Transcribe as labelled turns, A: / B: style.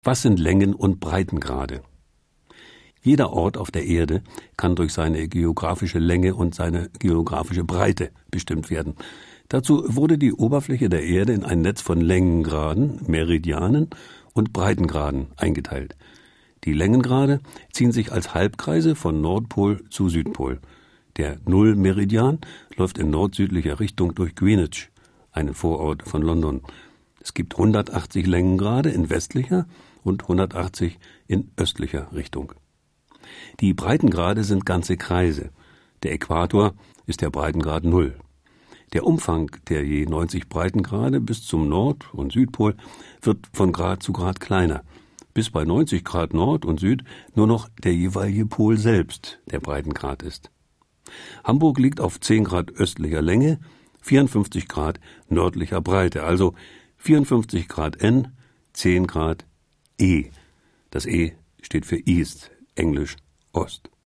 A: Was sind Längen- und Breitengrade? Jeder Ort auf der Erde kann durch seine geografische Länge und seine geografische Breite bestimmt werden. Dazu wurde die Oberfläche der Erde in ein Netz von Längengraden, Meridianen und Breitengraden eingeteilt. Die Längengrade ziehen sich als Halbkreise von Nordpol zu Südpol. Der Nullmeridian läuft in nord-südlicher Richtung durch Greenwich, einen Vorort von London. Es gibt 180 Längengrade in westlicher und 180 in östlicher Richtung. Die Breitengrade sind ganze Kreise. Der Äquator ist der Breitengrad 0. Der Umfang der je 90 Breitengrade bis zum Nord- und Südpol wird von Grad zu Grad kleiner, bis bei 90 Grad Nord und Süd nur noch der jeweilige Pol selbst der Breitengrad ist. Hamburg liegt auf 10 Grad östlicher Länge, 54 Grad nördlicher Breite, also 54 Grad N, 10 Grad E. Das E steht für East, Englisch Ost.